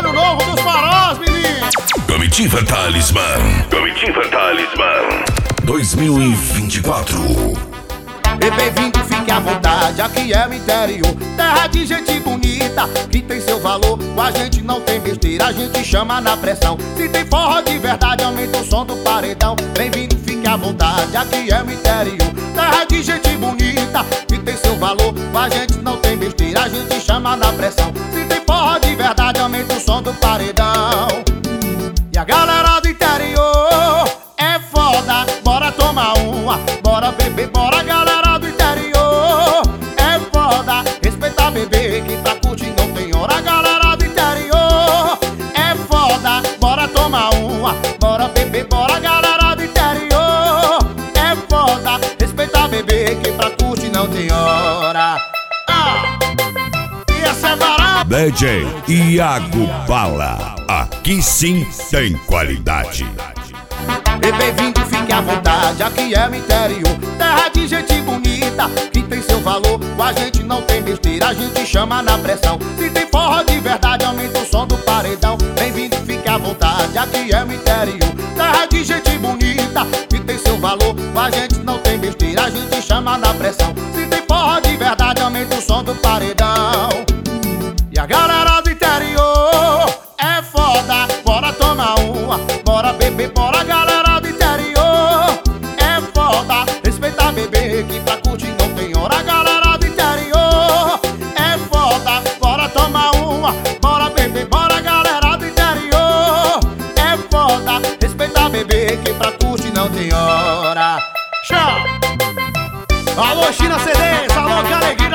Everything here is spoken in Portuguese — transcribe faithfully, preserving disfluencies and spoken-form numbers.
ano novo dos farós, menino. Comitiva Talismã. Comitiva Talismã dois mil e vinte e quatro. E bem-vindo, fique à vontade, aqui é o interior, terra de gente bonita, que tem seu valor. Com a gente não tem besteira, a gente chama na pressão. Se tem forró de verdade, aumenta o som do paredão. Bem-vindo, fique à vontade, aqui é o interior, terra de gente bonita, que tem seu valor. Com a gente não tem besteira, a gente chama na pressão. Se tem forró de verdade, aumenta o som do paredão. E a galera do interior é foda, bora tomar uma, bora beber, bora galera do interior. É foda, respeita bebê, que pra curtir não tem hora. Galera do interior é foda, bora tomar uma, bora beber, bora galera do interior. É foda, respeita bebê, que pra curtir não tem hora. Ah, e essa é barata. D J Iago Bala, aqui sim tem qualidade. E bem-vindo, fique à vontade, aqui é o interior, terra de gente bonita, que tem seu valor. Com a gente não tem besteira, a gente chama na pressão. Se tem forró de verdade, aumenta o som do paredão. Bem-vindo, fique à vontade, aqui é o interior, terra de gente bonita, que tem seu valor. Com a gente não tem besteira, a gente chama na pressão. Se tem forró de verdade, aumenta o som do paredão. E a galera do interior é foda, bora tomar uma, bora beber, bora galera do interior. É foda, respeita bebê, que pra curtir não tem hora. Galera do interior é foda, bora tomar uma, bora beber, bora galera do interior. É foda, respeita bebê, que pra curtir não tem hora. Tchau. Alô, China C Ds, alô, que alegria.